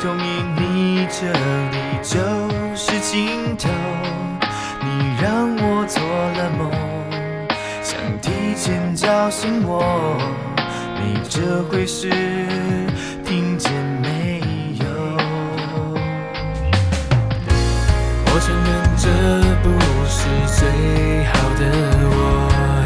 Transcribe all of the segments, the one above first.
同意你这里就是尽头，你让我做了梦，想提前叫醒我，你这回是听见没有？我承认这不是最好的我，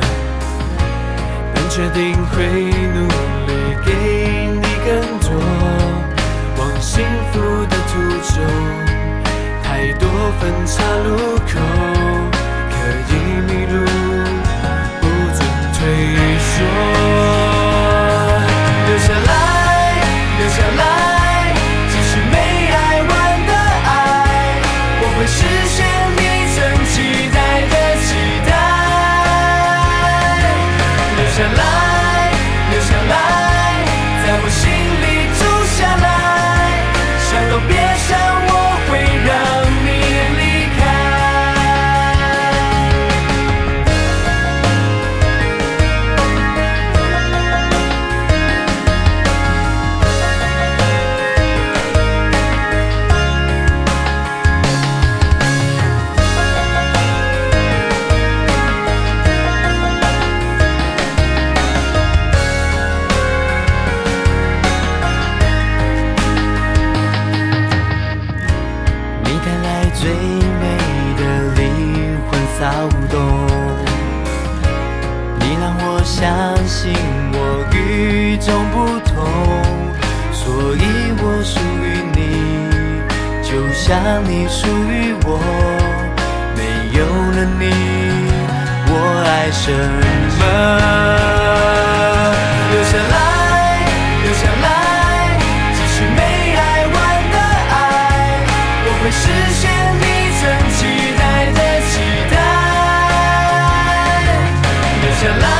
但确定会努力给你更多，往幸福的途中，太多分岔路口，可以迷路，不准退缩。留下来，留下来，继续没爱完的爱，我会实现你曾期待的期待。留下来，留下来，在我心里住下来，想都别想，我会让你离开。你带来最美的灵魂骚动，你让我相信我与众不同，所以我属于你，就像你属于我，没有了你，我爱什么？留下来，留下来，继续没爱完的爱，我会实现你曾期待的期待。留下来。